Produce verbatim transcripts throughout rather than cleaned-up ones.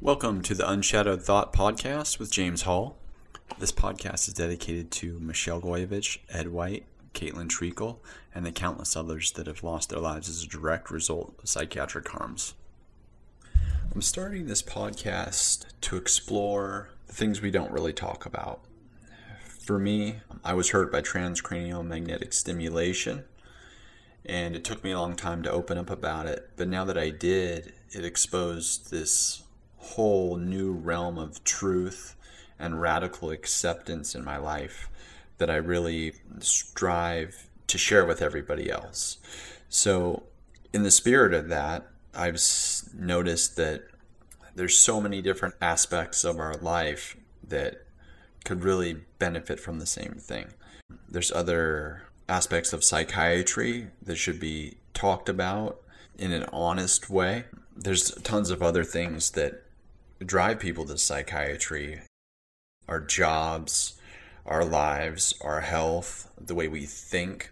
Welcome to the Unshadowed Thought Podcast with James Hall. This podcast is dedicated to Michelle Goyevich, Ed White, Caitlin Treacle, and the countless others that have lost their lives as a direct result of psychiatric harms. I'm starting this podcast to explore the things we don't really talk about. For me, I was hurt by transcranial magnetic stimulation, and it took me a long time to open up about it. But now that I did, it exposed this whole new realm of truth and radical acceptance in my life that I really strive to share with everybody else. So in the spirit of that, I've noticed that there's so many different aspects of our life that could really benefit from the same thing. There's other aspects of psychiatry that should be talked about in an honest way. There's tons of other things that drive people to psychiatry: our jobs, our lives, our health, the way we think.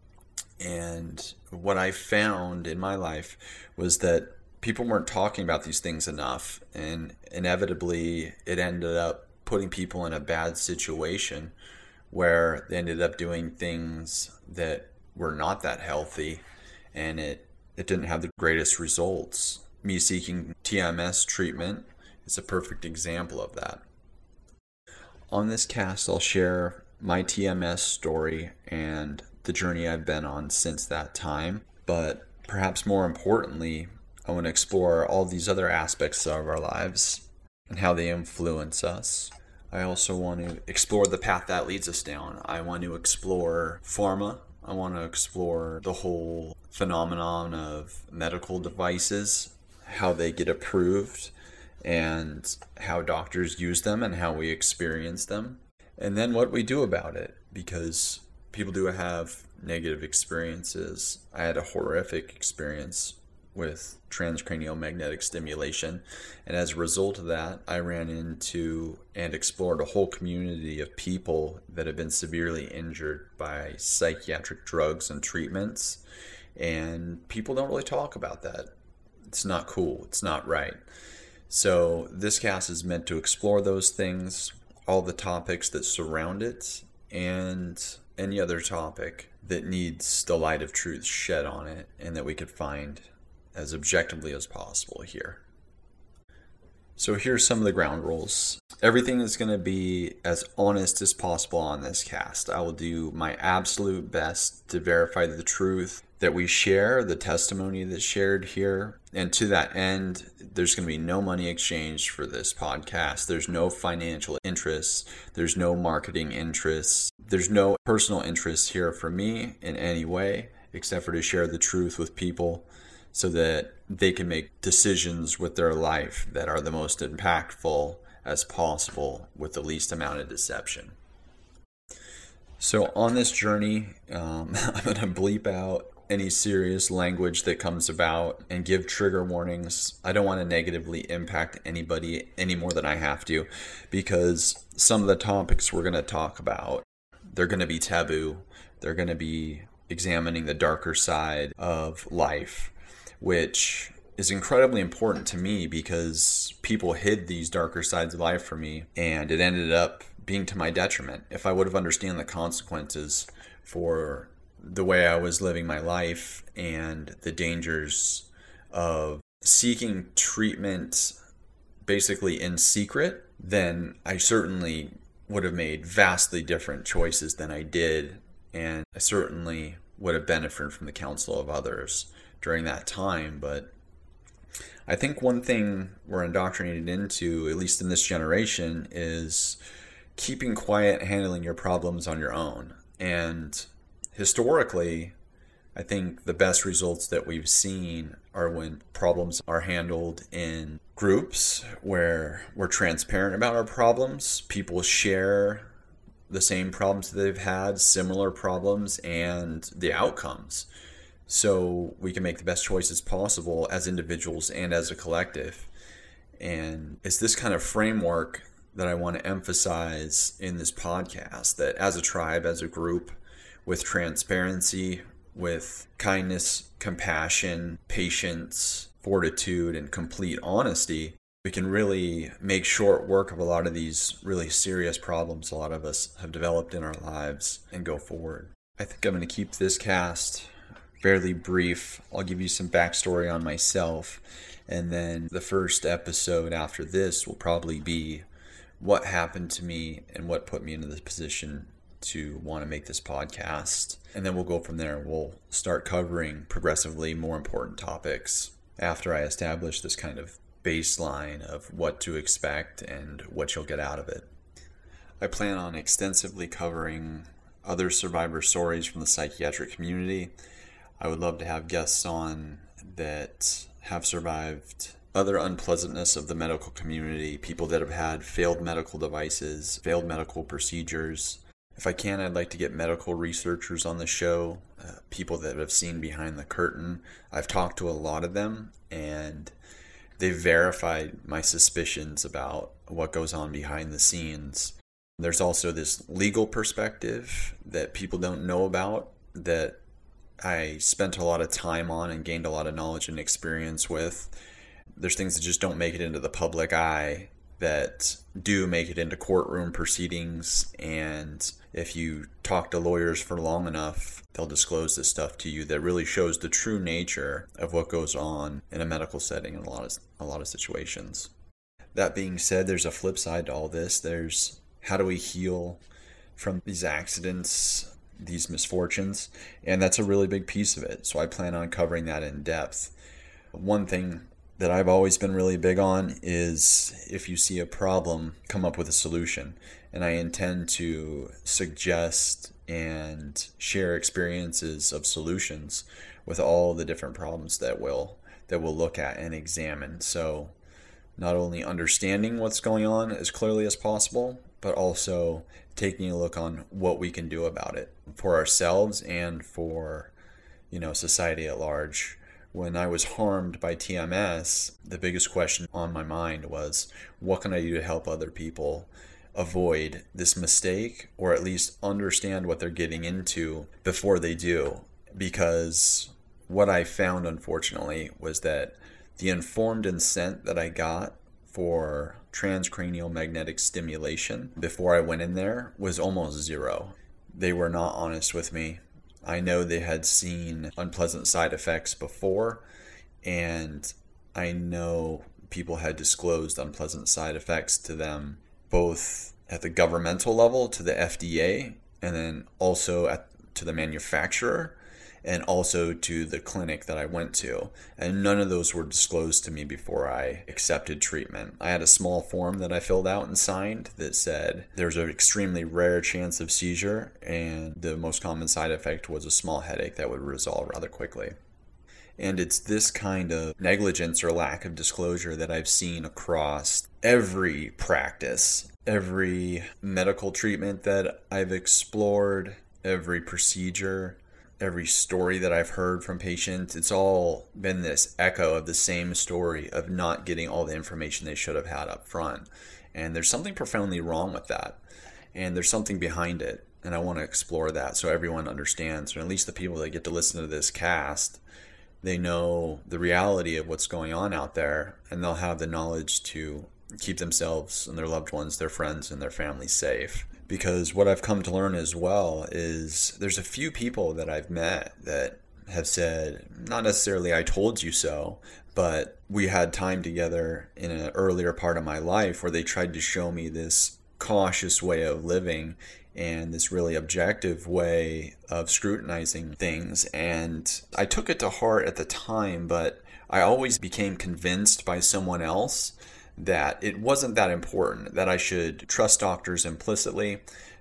And what I found in my life was that people weren't talking about these things enough, and inevitably it ended up putting people in a bad situation where they ended up doing things that were not that healthy, and it, it didn't have the greatest results. Me seeking T M S treatment is a perfect example of that. On this cast, I'll share my T M S story and the journey I've been on since that time. But perhaps more importantly, I want to explore all these other aspects of our lives and how they influence us. I also want to explore the path that leads us down. I want to explore pharma. I want to explore the whole phenomenon of medical devices, how they get approved, and how doctors use them and how we experience them, and then what we do about it, because people do have negative experiences. I had a horrific experience with transcranial magnetic stimulation, and as a result of that, I ran into and explored a whole community of people that have been severely injured by psychiatric drugs and treatments, and people don't really talk about that. It's not cool. It's not right. So this cast is meant to explore those things, all the topics that surround it, and any other topic that needs the light of truth shed on it and that we could find as objectively as possible here. So here's some of the ground rules. Everything is going to be as honest as possible on this cast. I will do my absolute best to verify the truth that we share, the testimony that's shared here. And to that end, there's going to be no money exchanged for this podcast. There's no financial interests. There's no marketing interests. There's no personal interests here for me in any way, except for to share the truth with people so that they can make decisions with their life that are the most impactful as possible with the least amount of deception. So on this journey, um, I'm going to bleep out any serious language that comes about and give trigger warnings. I don't want to negatively impact anybody any more than I have to, because some of the topics we're going to talk about, they're going to be taboo. They're going to be examining the darker side of life, which is incredibly important to me because people hid these darker sides of life from me, and it ended up being to my detriment. If I would have understood the consequences for the way I was living my life and the dangers of seeking treatment basically in secret, then I certainly would have made vastly different choices than I did, and I certainly would have benefited from the counsel of others during that time. But I think one thing we're indoctrinated into, at least in this generation, is keeping quiet, handling your problems on your own. And historically, I think the best results that we've seen are when problems are handled in groups where we're transparent about our problems. People share the same problems that they've had, similar problems, and the outcomes. So we can make the best choices possible as individuals and as a collective. And it's this kind of framework that I want to emphasize in this podcast, that as a tribe, as a group, with transparency, with kindness, compassion, patience, fortitude, and complete honesty, We can really make short work of a lot of these really serious problems a lot of us have developed in our lives and go forward. I think I'm going to keep this cast fairly brief. I'll give you some backstory on myself, and then the first episode after this will probably be what happened to me and what put me into this position to want to make this podcast. And then we'll go from there. We'll start covering progressively more important topics after I establish this kind of baseline of what to expect and what you'll get out of it. I plan on extensively covering other survivor stories from the psychiatric community. I would love to have guests on that have survived other unpleasantness of the medical community, people that have had failed medical devices, failed medical procedures. If I can, I'd like to get medical researchers on the show, uh, people that have seen behind the curtain. I've talked to a lot of them, and they've verified my suspicions about what goes on behind the scenes. There's also this legal perspective that people don't know about that I spent a lot of time on and gained a lot of knowledge and experience with. There's things that just don't make it into the public eye that do make it into courtroom proceedings, and if you talk to lawyers for long enough, they'll disclose this stuff to you that really shows the true nature of what goes on in a medical setting in a lot of a lot of situations. That being said, there's a flip side to all this. There's how do we heal from these accidents, these misfortunes, and that's a really big piece of it. So I plan on covering that in depth. One thing that I've always been really big on is if you see a problem, come up with a solution. And I intend to suggest and share experiences of solutions with all the different problems that we'll, that we'll look at and examine. So not only understanding what's going on as clearly as possible, but also taking a look on what we can do about it for ourselves and for, you know, society at large. When I was harmed by T M S, the biggest question on my mind was, what can I do to help other people avoid this mistake, or at least understand what they're getting into before they do? Because what I found, unfortunately, was that the informed consent that I got for transcranial magnetic stimulation before I went in there was almost zero. They were not honest with me. I know they had seen unpleasant side effects before, and I know people had disclosed unpleasant side effects to them, both at the governmental level to the F D A, and then also at, to the manufacturer, and also to the clinic that I went to. And none of those were disclosed to me before I accepted treatment. I had a small form that I filled out and signed that said there's an extremely rare chance of seizure, and the most common side effect was a small headache that would resolve rather quickly. And it's this kind of negligence or lack of disclosure that I've seen across every practice, every medical treatment that I've explored, every procedure, every story that I've heard from patients. It's all been this echo of the same story of not getting all the information they should have had up front. And there's something profoundly wrong with that. And there's something behind it. And I want to explore that so everyone understands, or at least the people that get to listen to this cast, they know the reality of what's going on out there, and they'll have the knowledge to keep themselves and their loved ones, their friends, and their families safe. Because what I've come to learn as well is there's a few people that I've met that have said, not necessarily I told you so, but we had time together in an earlier part of my life where they tried to show me this cautious way of living and this really objective way of scrutinizing things. And I took it to heart at the time, but I always became convinced by someone else that it wasn't that important, that I should trust doctors implicitly,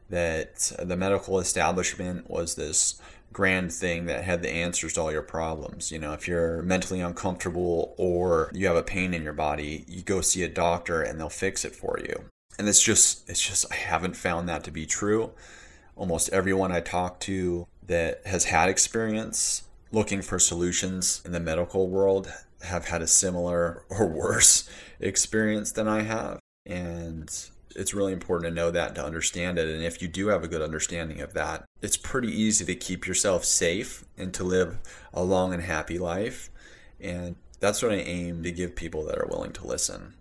that the medical establishment was this grand thing that had the answers to all your problems. You know, if you're mentally uncomfortable or you have a pain in your body, you go see a doctor and they'll fix it for you. And it's just, it's just, I haven't found that to be true. Almost everyone I talk to that has had experience looking for solutions in the medical world have had a similar or worse experience than I have. And it's really important to know that and to understand it. And if you do have a good understanding of that, it's pretty easy to keep yourself safe and to live a long and happy life. And that's what I aim to give people that are willing to listen.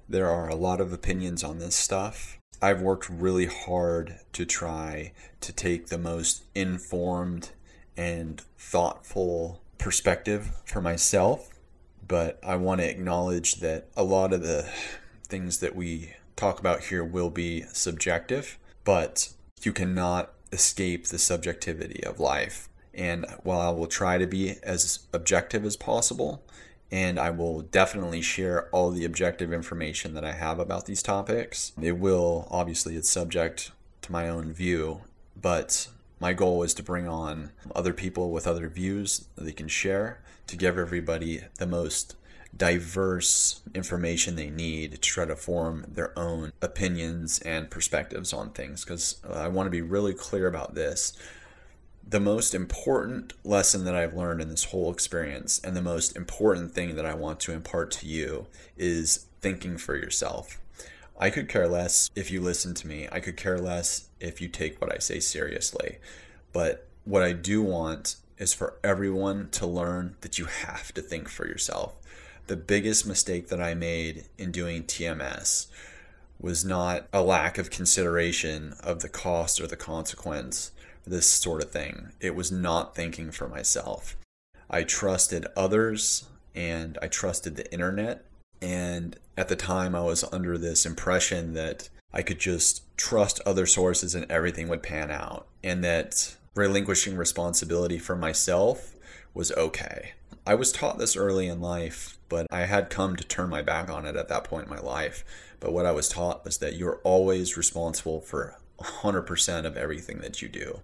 There are a lot of opinions on this stuff. I've worked really hard to try to take the most informed and thoughtful perspective for myself, but I want to acknowledge that a lot of the things that we talk about here will be subjective, but you cannot escape the subjectivity of life. And while I will try to be as objective as possible, and I will definitely share all the objective information that I have about these topics, it will, obviously, it's subject to my own view, but my goal is to bring on other people with other views that they can share to give everybody the most diverse information they need to try to form their own opinions and perspectives on things. Because I want to be really clear about this. The most important lesson that I've learned in this whole experience, and the most important thing that I want to impart to you, is thinking for yourself. I could care less if you listen to me. I could care less if you take what I say seriously. But what I do want is for everyone to learn that you have to think for yourself. The biggest mistake that I made in doing T M S was not a lack of consideration of the cost or the consequence, this sort of thing. It was not thinking for myself. I trusted others and I trusted the internet. And at the time I was under this impression that I could just trust other sources and everything would pan out, and that relinquishing responsibility for myself was okay. I was taught this early in life, but I had come to turn my back on it at that point in my life. But what I was taught was that you're always responsible for one hundred percent of everything that you do.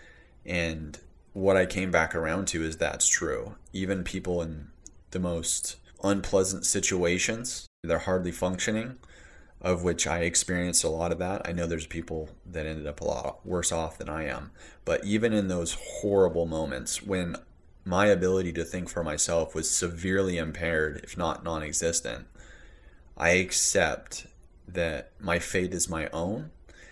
And what I came back around to is that's true. Even people in the most unpleasant situations, they're hardly functioning, of which I experienced a lot of that. I know there's people that ended up a lot worse off than I am. But even in those horrible moments when my ability to think for myself was severely impaired, if not non-existent, I accept that my fate is my own,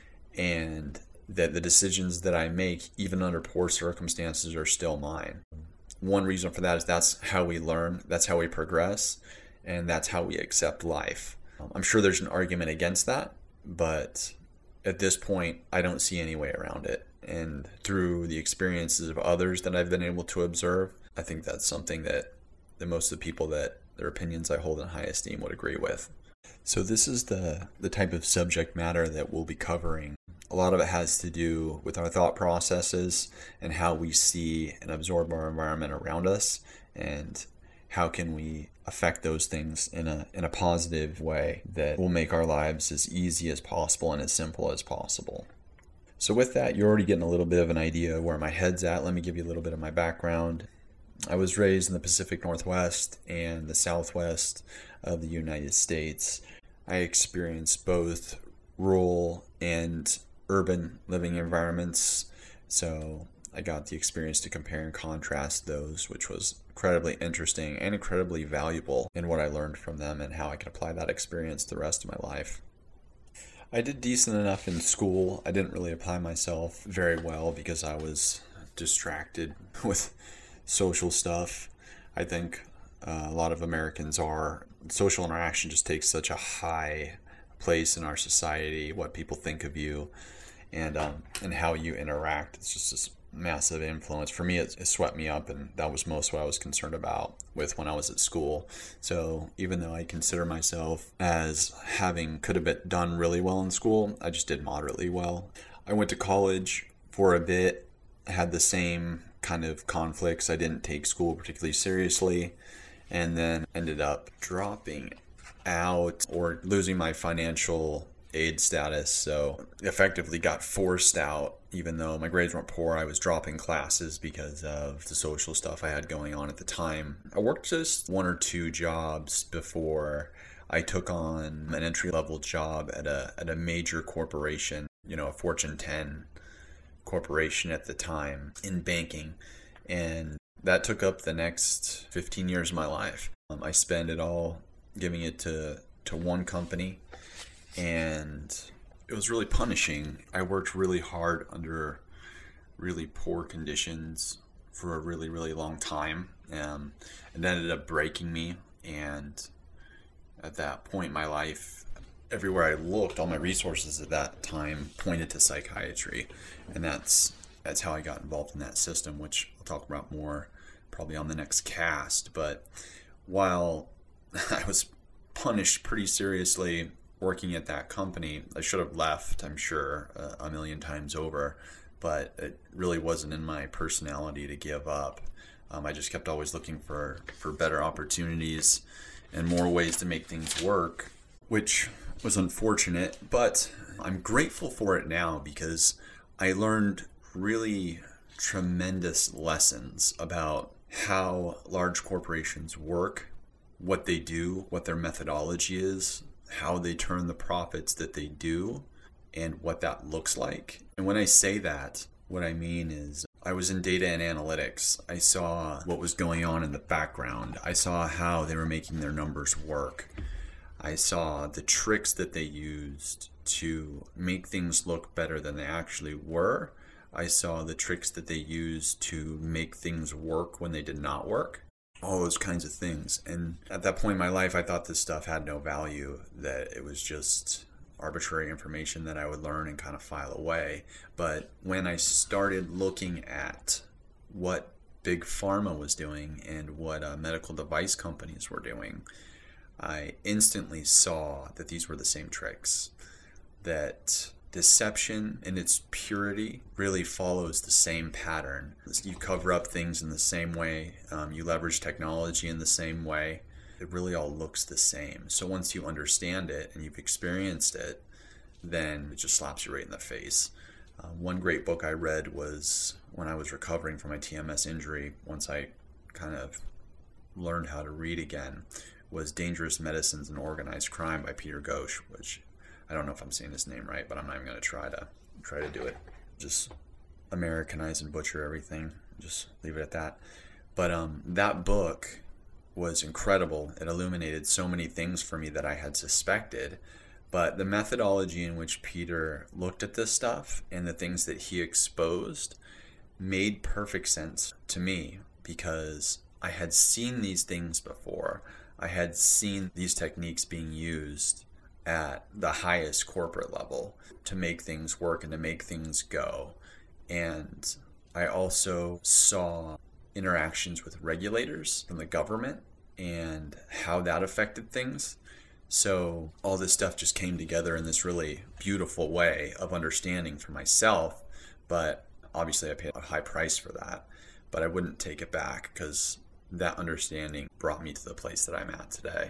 and that the decisions that I make, even under poor circumstances, are still mine. One reason for that is that's how we learn, that's how we progress, and that's how we accept life. I'm sure there's an argument against that, but at this point, I don't see any way around it. And through the experiences of others that I've been able to observe, I think that's something that, that most of the people that their opinions I hold in high esteem would agree with. So this is the, the type of subject matter that we'll be covering. A lot of it has to do with our thought processes and how we see and absorb our environment around us, and how can we affect those things in a in a positive way that will make our lives as easy as possible and as simple as possible. So with that, you're already getting a little bit of an idea of where my head's at. Let me give you a little bit of my background. I was raised in the Pacific Northwest and the Southwest of the United States. I experienced both rural and urban living environments, so I got the experience to compare and contrast those, which was incredibly interesting and incredibly valuable in what I learned from them and how I can apply that experience to the rest of my life. I did decent enough in school. I didn't really apply myself very well because I was distracted with social stuff. I think uh, a lot of Americans are. Social interaction just takes such a high place in our society, what people think of you and um, and how you interact. It's just this massive influence. For me, it, it swept me up, and that was most what I was concerned about with when I was at school. So even though I consider myself as having could have been done really well in school, I just did moderately well. I went to college for a bit, had the same kind of conflicts. I didn't take school particularly seriously, and then ended up dropping out or losing my financial aid status, so effectively got forced out. Even though my grades weren't poor, I was dropping classes because of the social stuff I had going on at the time. I worked just one or two jobs before I took on an entry-level job at a at a major corporation, you know, a Fortune ten corporation at the time in banking, and that took up the next fifteen years of my life. Um, I spent it all giving it to to one company, and it was really punishing. I worked really hard under really poor conditions for a really, really long time. Um, it ended up breaking me, and at that point in my life, everywhere I looked, all my resources at that time pointed to psychiatry. And that's that's how I got involved in that system, which I'll talk about more probably on the next cast. But while I was punished pretty seriously working at that company, I should have left, I'm sure, a, a million times over. But it really wasn't in my personality to give up. Um, I just kept always looking for, for better opportunities and more ways to make things work, which was unfortunate, but I'm grateful for it now because I learned really tremendous lessons about how large corporations work, what they do, what their methodology is, how they turn the profits that they do, and what that looks like. And when I say that, what I mean is I was in data and analytics. I saw what was going on in the background. I saw how they were making their numbers work. I saw the tricks that they used to make things look better than they actually were. I saw the tricks that they used to make things work when they did not work. All those kinds of things. And at that point in my life, I thought this stuff had no value, that it was just arbitrary information that I would learn and kind of file away. But when I started looking at what big pharma was doing and what uh, medical device companies were doing, I instantly saw that these were the same tricks, that deception in its purity really follows the same pattern. You cover up things in the same way, um, you leverage technology in the same way. It really all looks the same. So once you understand it and you've experienced it, then it just slaps you right in the face. Uh, one great book I read was when I was recovering from my T M S injury, once I kind of learned how to read again, was Dangerous Medicines and Organized Crime by Peter Ghosh, which I don't know if I'm saying his name right, but I'm not even going to try to try to do it. Just Americanize and butcher everything. Just leave it at that. But um, that book was incredible. It illuminated so many things for me that I had suspected. But the methodology in which Peter looked at this stuff and the things that he exposed made perfect sense to me because I had seen these things before. I had seen these techniques being used at the highest corporate level to make things work and to make things go. And I also saw interactions with regulators from the government and how that affected things. So all this stuff just came together in this really beautiful way of understanding for myself. But obviously I paid a high price for that, but I wouldn't take it back because that understanding brought me to the place that I'm at today.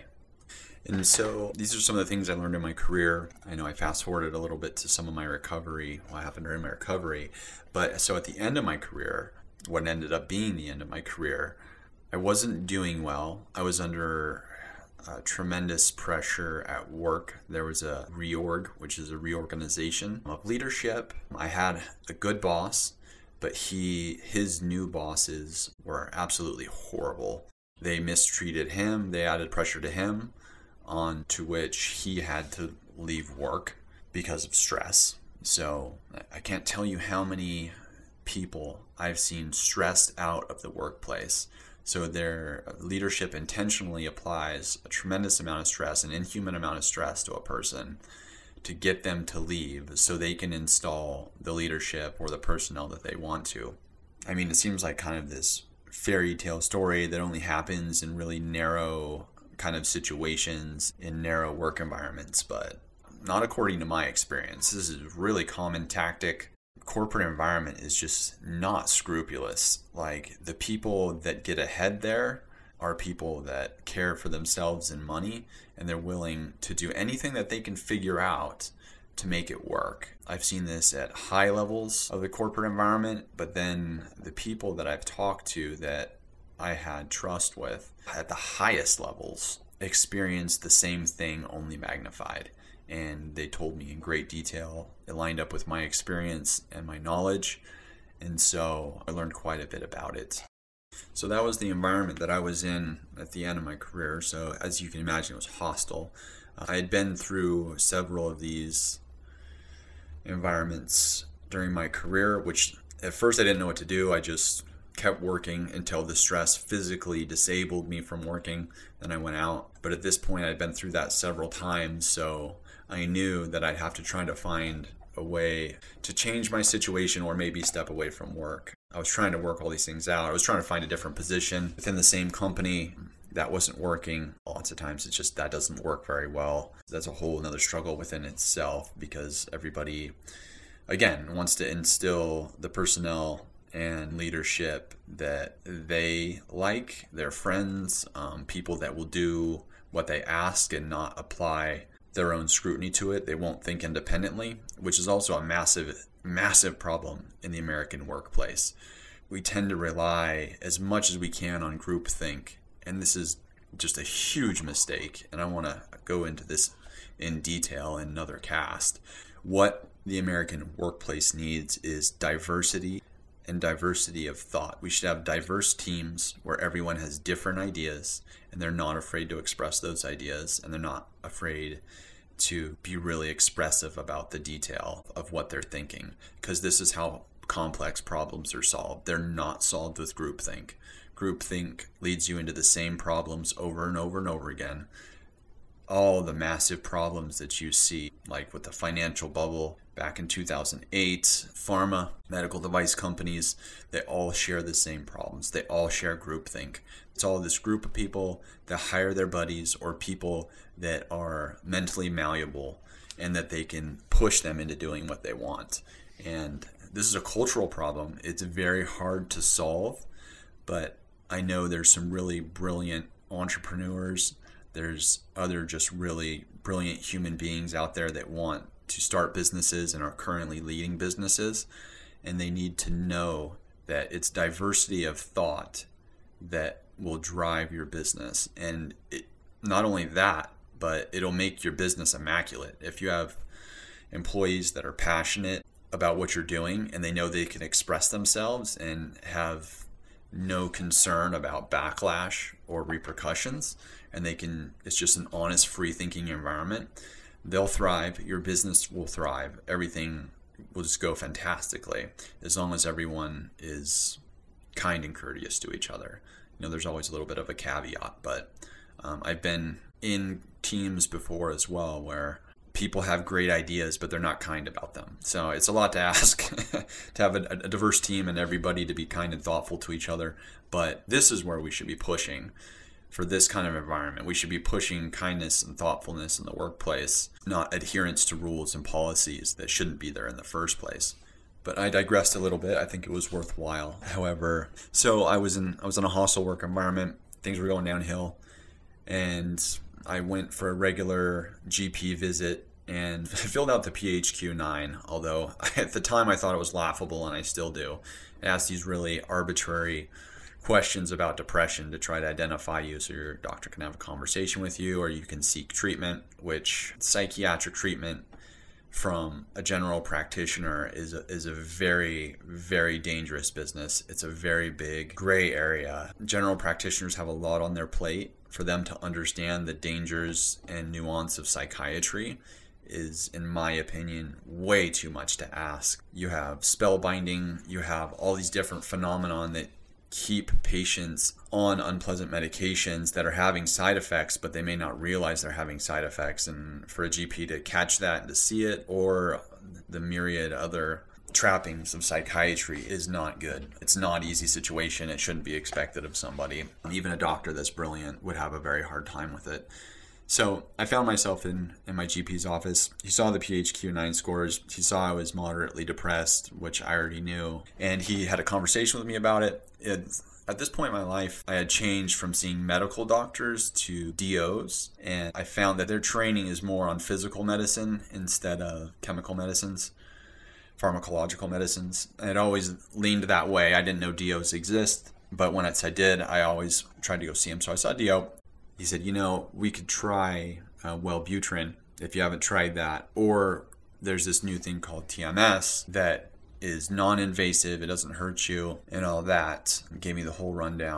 And so these are some of the things I learned in my career. I know I fast forwarded a little bit to some of my recovery, what happened during my recovery. But so at the end of my career, what ended up being the end of my career, I wasn't doing well. I was under uh, tremendous pressure at work. There was a reorg, which is a reorganization of leadership. I had a good boss, but he his new bosses were absolutely horrible. They mistreated him. They added pressure to him, on to which he had to leave work because of stress. So I can't tell you how many people I've seen stressed out of the workplace. So their leadership intentionally applies a tremendous amount of stress, an inhuman amount of stress to a person to get them to leave so they can install the leadership or the personnel that they want to. I mean, it seems like kind of this fairy tale story that only happens in really narrow kind of situations in narrow work environments, but not according to my experience. This is a really common tactic. Corporate environment is just not scrupulous. Like, the people that get ahead there are people that care for themselves and money, and they're willing to do anything that they can figure out to make it work. I've seen this at high levels of the corporate environment, but then the people that I've talked to that I had trust with at the highest levels experienced the same thing, only magnified. And they told me in great detail. It lined up with my experience and my knowledge. And so I learned quite a bit about it. So that was the environment that I was in at the end of my career. So as you can imagine, it was hostile. Uh, I had been through several of these environments during my career, which at first I didn't know what to do. I just kept working until the stress physically disabled me from working. Then I went out. But at this point, I'd been through that several times, so I knew that I'd have to try to find a way to change my situation or maybe step away from work. I was trying to work all these things out. I was trying to find a different position within the same company. That wasn't working. Lots of times it's just that doesn't work very well. That's a whole another struggle within itself, because everybody, again, wants to instill the personnel and leadership that they like, their friends, um, people that will do what they ask and not apply their own scrutiny to it. They won't think independently, which is also a massive, massive problem in the American workplace. We tend to rely as much as we can on groupthink, and this is just a huge mistake. And I want to go into this in detail in another cast. What the American workplace needs is diversity and diversity of thought. We should have diverse teams where everyone has different ideas and they're not afraid to express those ideas, and they're not afraid to be really expressive about the detail of what they're thinking, because this is how complex problems are solved. They're not solved with groupthink. Groupthink leads you into the same problems over and over and over again. All the massive problems that you see, like with the financial bubble back in two thousand eight, pharma, medical device companies, they all share the same problems. They all share groupthink. It's all this group of people that hire their buddies or people that are mentally malleable and that they can push them into doing what they want. And this is a cultural problem. It's very hard to solve, but I know there's some really brilliant entrepreneurs. There's other just really brilliant human beings out there that want to start businesses and are currently leading businesses. And they need to know that it's diversity of thought that will drive your business. And it, not only that, but it'll make your business immaculate. If you have employees that are passionate about what you're doing and they know they can express themselves and have no concern about backlash or repercussions, and they can, it's just an honest, free thinking environment, they'll thrive. Your business will thrive. Everything will just go fantastically as long as everyone is kind and courteous to each other. You know, there's always a little bit of a caveat, but um, I've been in teams before as well where people have great ideas, but they're not kind about them. So it's a lot to ask to have a, a diverse team and everybody to be kind and thoughtful to each other. But this is where we should be pushing for this kind of environment. We should be pushing kindness and thoughtfulness in the workplace, not adherence to rules and policies that shouldn't be there in the first place. But I digressed a little bit. I think it was worthwhile. However, so I was in I was in a hostile work environment. Things were going downhill, and I went for a regular G P visit and filled out the P H Q nine, although at the time I thought it was laughable, and I still do. I asked these really arbitrary questions about depression to try to identify you so your doctor can have a conversation with you, or you can seek treatment, which psychiatric treatment from a general practitioner is a, is a very, very dangerous business. It's a very big gray area. General practitioners have a lot on their plate. For them to understand the dangers and nuance of psychiatry is, in my opinion, way too much to ask. You have spellbinding, you have all these different phenomenon that keep patients on unpleasant medications that are having side effects, but they may not realize they're having side effects. And for a G P to catch that and to see it, or the myriad other trappings of psychiatry, is not good. It's not an easy situation. It shouldn't be expected of somebody. Even a doctor that's brilliant would have a very hard time with it. So I found myself in, in my G P's office. He saw the P H Q nine scores. He saw I was moderately depressed, which I already knew. And he had a conversation with me about it. It At this point in my life, I had changed from seeing medical doctors to D Os. And I found that their training is more on physical medicine instead of chemical medicines, pharmacological medicines. And it always leaned that way. I didn't know D Os exist. But when I did, I always tried to go see him. So I saw D O. He said, you know, we could try uh, Wellbutrin if you haven't tried that. Or there's this new thing called T M S that is non-invasive. It doesn't hurt you and all that. He gave me the whole rundown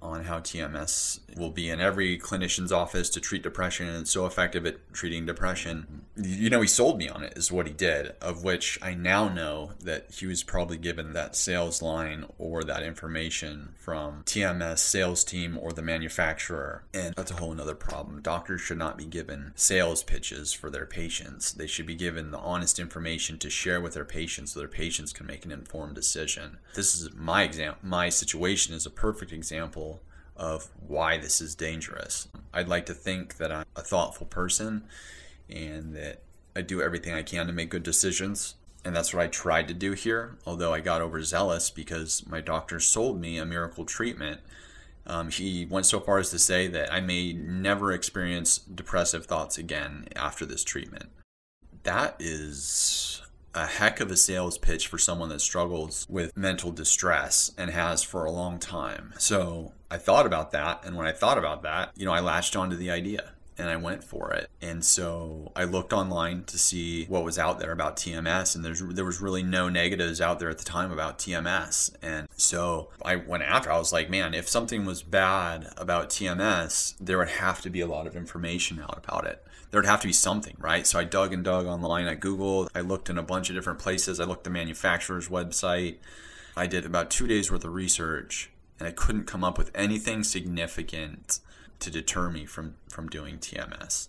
on how T M S will be in every clinician's office to treat depression, and it's so effective at treating depression. You know, he sold me on it, is what he did, of which I now know that he was probably given that sales line or that information from T M S sales team or the manufacturer. And that's a whole nother problem. Doctors should not be given sales pitches for their patients. They should be given the honest information to share with their patients so their patients can make an informed decision. This is my example. My situation is a perfect example of why this is dangerous. I'd like to think that I'm a thoughtful person and that I do everything I can to make good decisions. And that's what I tried to do here, although I got overzealous because my doctor sold me a miracle treatment. Um, he went so far as to say that I may never experience depressive thoughts again after this treatment. That is a heck of a sales pitch for someone that struggles with mental distress and has for a long time. So I thought about that, and when I thought about that, you know, I latched onto the idea and I went for it. And so I looked online to see what was out there about T M S, and there's there was really no negatives out there at the time about T M S. And so I went after, I was like, man, if something was bad about T M S, there would have to be a lot of information out about it. There'd have to be something, right? So I dug and dug online. I Googled. I looked in a bunch of different places. I looked at the manufacturer's website. I did about two days worth of research, and I couldn't come up with anything significant to deter me from, from doing T M S.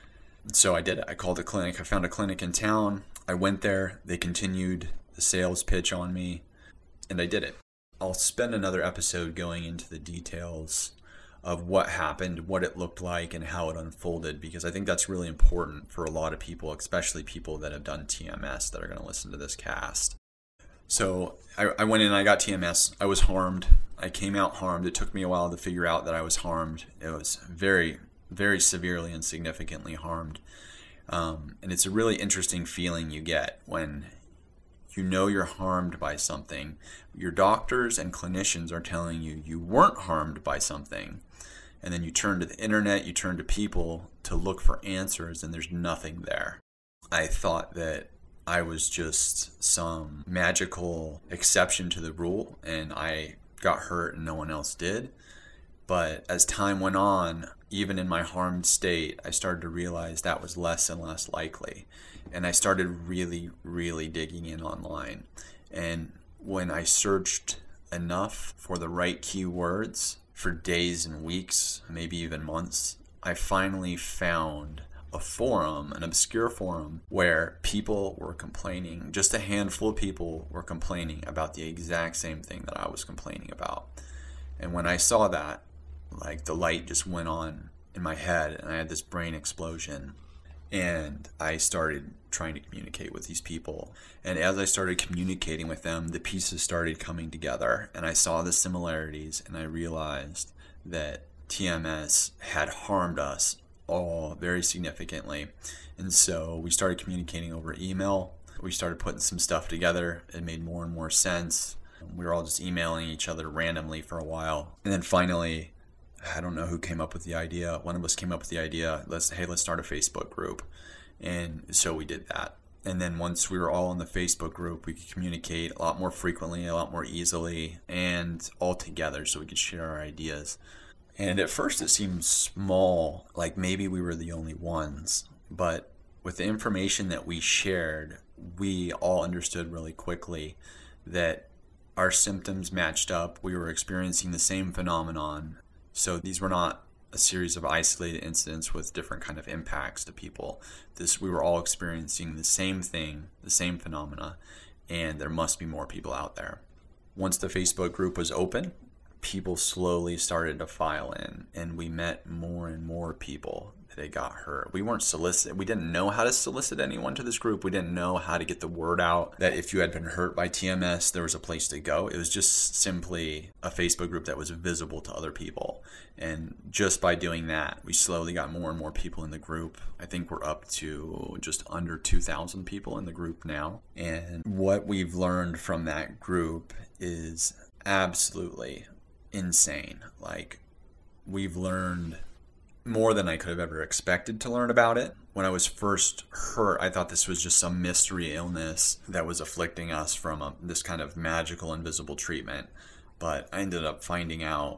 So I did it. I called a clinic. I found a clinic in town. I went there. They continued the sales pitch on me, and I did it. I'll spend another episode going into the details of what happened, what it looked like, and how it unfolded, because I think that's really important for a lot of people, especially people that have done T M S that are going to listen to this cast. So I, I went in and I got T M S. I was harmed. I came out harmed. It took me a while to figure out that I was harmed. It was very, very severely and significantly harmed. Um, and it's a really interesting feeling you get when you know you're harmed by something. Your doctors and clinicians are telling you you weren't harmed by something. And then you turn to the internet, you turn to people to look for answers, and there's nothing there. I thought that I was just some magical exception to the rule, and I got hurt and no one else did. But as time went on, even in my harmed state, I started to realize that was less and less likely. And I started really, really digging in online. And when I searched enough for the right keywords for days and weeks, maybe even months, I finally found a forum, an obscure forum, where people were complaining. Just a handful of people were complaining about the exact same thing that I was complaining about. And when I saw that, like the light just went on in my head and I had this brain explosion. And I started trying to communicate with these people. And as I started communicating with them, the pieces started coming together. And I saw the similarities, and I realized that T M S had harmed us all very significantly. And so we started communicating over email. We started putting some stuff together. It made more and more sense. We were all just emailing each other randomly for a while. And then finally, I don't know who came up with the idea. One of us came up with the idea, let's hey, let's start a Facebook group. And so we did that. And then once we were all in the Facebook group, we could communicate a lot more frequently, a lot more easily, and all together so we could share our ideas. And at first it seemed small, like maybe we were the only ones. But with the information that we shared, we all understood really quickly that our symptoms matched up. We were experiencing the same phenomenon. So these were not a series of isolated incidents with different kind of impacts to people. This, we were all experiencing the same thing, the same phenomena, and there must be more people out there. Once the Facebook group was open, people slowly started to file in, and we met more and more people that had got hurt. We weren't solicit. We didn't know how to solicit anyone to this group. We didn't know how to get the word out that if you had been hurt by T M S, there was a place to go. It was just simply a Facebook group that was visible to other people. And just by doing that, we slowly got more and more people in the group. I think we're up to just under two thousand people in the group now. And what we've learned from that group is absolutely insane. Like, we've learned more than I could have ever expected to learn about it. When I was first hurt, I thought this was just some mystery illness that was afflicting us from a, this kind of magical invisible treatment. But I ended up finding out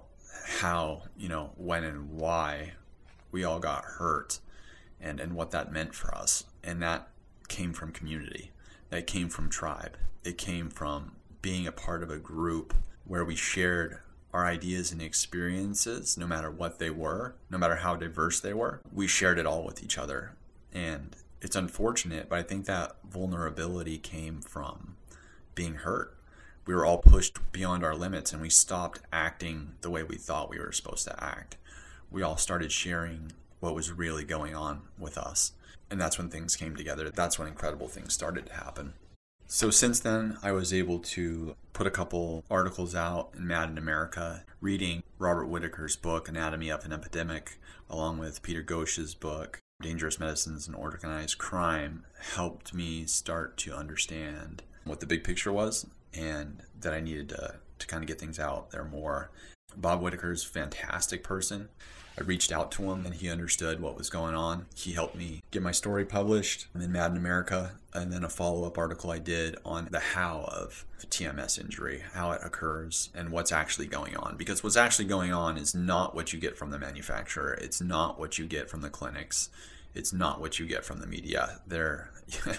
how, you know, when and why we all got hurt and, and what that meant for us. And that came from community. That came from tribe. It came from being a part of a group where we shared our ideas and experiences, no matter what they were, no matter how diverse they were. We shared it all with each other. And it's unfortunate, but I think that vulnerability came from being hurt. We were all pushed beyond our limits, and we stopped acting the way we thought we were supposed to act. We all started sharing what was really going on with us. And that's when things came together. That's when incredible things started to happen. So since then, I was able to put a couple articles out in Mad in America, reading Robert Whitaker's book, Anatomy of an Epidemic, along with Peter Ghosh's book, Dangerous Medicines and Organized Crime, helped me start to understand what the big picture was and that I needed to, to kind of get things out there more. Bob Whitaker's a fantastic person. I reached out to him and he understood what was going on. He helped me get my story published in Mad in America, and then a follow-up article I did on the how of T M S injury, how it occurs, and what's actually going on. Because what's actually going on is not what you get from the manufacturer. It's not what you get from the clinics. It's not what you get from the media. They're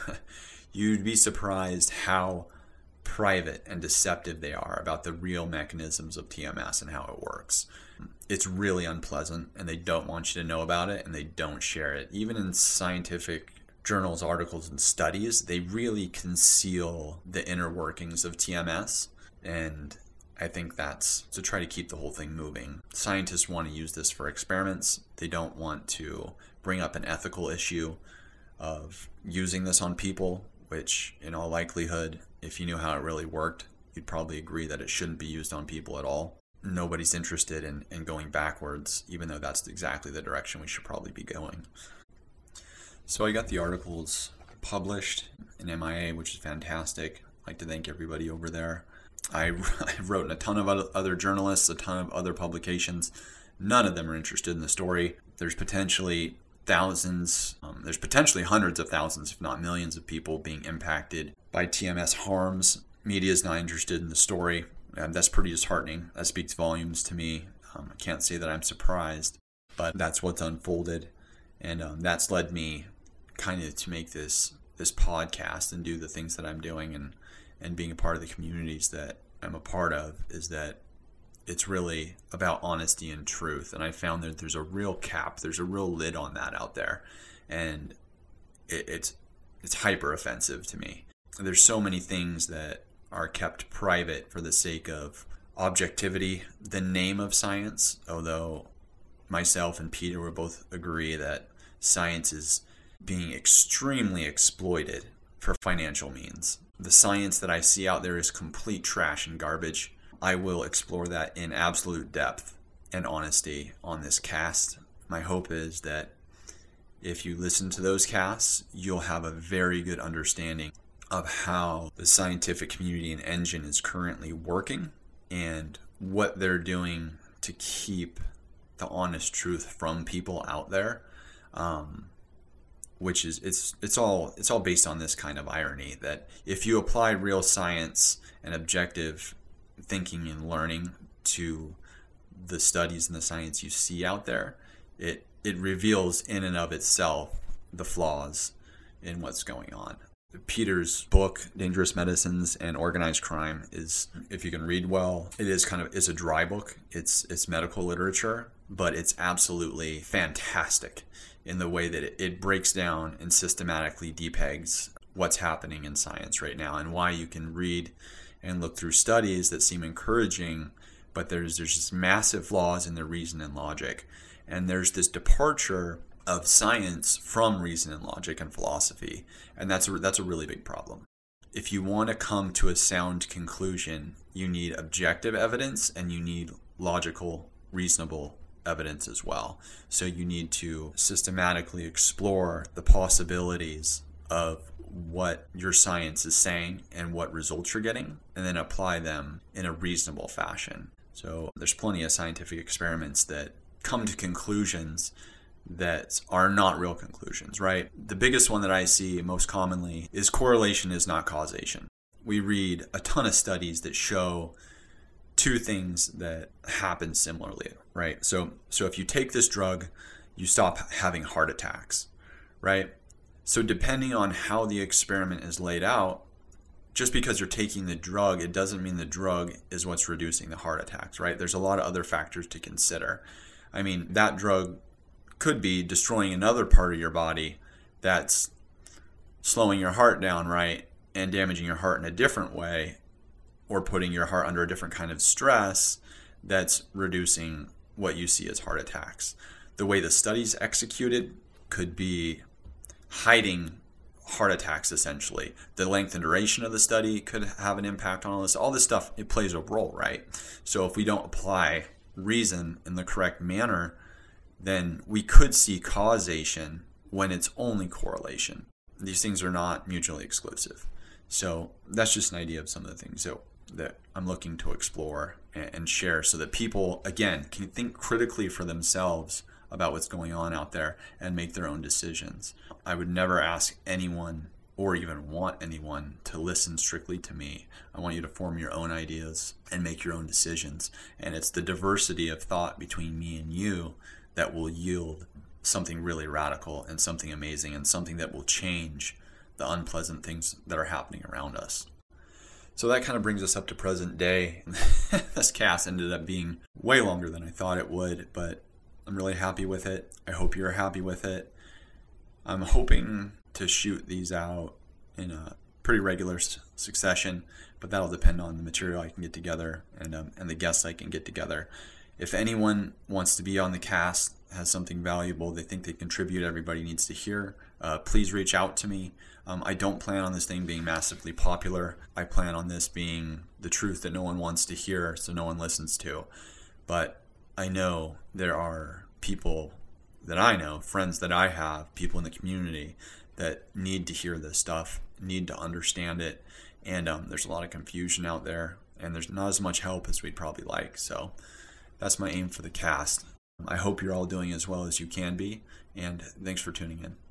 you'd be surprised how private and deceptive they are about the real mechanisms of T M S and how it works. It's really unpleasant, and they don't want you to know about it, and they don't share it. Even in scientific journals, articles, and studies, they really conceal the inner workings of T M S, and I think that's to try to keep the whole thing moving. Scientists want to use this for experiments. They don't want to bring up an ethical issue of using this on people, which in all likelihood, if you knew how it really worked, you'd probably agree that it shouldn't be used on people at all. Nobody's interested in, in going backwards, even though that's exactly the direction we should probably be going. So I got the articles published in M I A, which is fantastic. I'd like to thank everybody over there. I, I wrote in a ton of other journalists, a ton of other publications. None of them are interested in the story. There's potentially thousands, um, there's potentially hundreds of thousands, if not millions of people being impacted by T M S harms. Media is not interested in the story. Um, that's pretty disheartening. That speaks volumes to me. Um, I can't say that I'm surprised, but that's what's unfolded. And um, that's led me kind of to make this this podcast and do the things that I'm doing, and, and being a part of the communities that I'm a part of, is that it's really about honesty and truth. And I found that there's a real cap, there's a real lid on that out there. And it, it's it's hyper offensive to me. There's so many things that are kept private for the sake of objectivity, the name of science, although myself and Peter will both agree that science is being extremely exploited for financial means. The science that I see out there is complete trash and garbage. I will explore that in absolute depth and honesty on this cast. My hope is that if you listen to those casts, you'll have a very good understanding of how the scientific community and engine is currently working and what they're doing to keep the honest truth from people out there. Um, which is it's it's all it's all based on this kind of irony that if you apply real science and objective thinking and learning to the studies and the science you see out there, it it reveals in and of itself the flaws in what's going on. Peter's book, Dangerous Medicines and Organized Crime, is, if you can read well, it is kind of, it's a dry book. It's it's medical literature, but it's absolutely fantastic in the way that it, it breaks down and systematically depegs what's happening in science right now, and why you can read and look through studies that seem encouraging, but there's there's just massive flaws in their reason and logic. And there's this departure of science from reason and logic and philosophy, and that's a, that's a really big problem. If you want to come to a sound conclusion, you need objective evidence and you need logical, reasonable evidence as well. So you need to systematically explore the possibilities of what your science is saying and what results you're getting, and then apply them in a reasonable fashion. So there's plenty of scientific experiments that come to conclusions that are not real conclusions, right? The biggest one that I see most commonly is correlation is not causation. We read a ton of studies that show two things that happen similarly, right? So, so if you take this drug, you stop having heart attacks, right? So depending on how the experiment is laid out, just because you're taking the drug, it doesn't mean the drug is what's reducing the heart attacks, right? There's a lot of other factors to consider. I mean, that drug could be destroying another part of your body that's slowing your heart down, right? And damaging your heart in a different way, or putting your heart under a different kind of stress that's reducing what you see as heart attacks. The way the study's executed could be hiding heart attacks, essentially. The length and duration of the study could have an impact on all this. All this stuff, it plays a role, right? So if we don't apply reason in the correct manner, then we could see causation when it's only correlation. These things are not mutually exclusive. So that's just an idea of some of the things that, that I'm looking to explore and, and share so that people, again, can think critically for themselves about what's going on out there and make their own decisions. I would never ask anyone or even want anyone to listen strictly to me. I want you to form your own ideas and make your own decisions. And it's the diversity of thought between me and you that will yield something really radical and something amazing and something that will change the unpleasant things that are happening around us. So that kind of brings us up to present day. This cast ended up being way longer than I thought it would, but I'm really happy with it. I hope you're happy with it. I'm hoping to shoot these out in a pretty regular s- succession, but that'll depend on the material I can get together and um, and the guests I can get together. If anyone wants to be on the cast, has something valuable they think they contribute, everybody needs to hear, uh, please reach out to me. Um, I don't plan on this thing being massively popular. I plan on this being the truth that no one wants to hear, so no one listens to. But I know there are people that I know, friends that I have, people in the community that need to hear this stuff, need to understand it. And um, there's a lot of confusion out there, and there's not as much help as we'd probably like. So that's my aim for the cast. I hope you're all doing as well as you can be, and thanks for tuning in.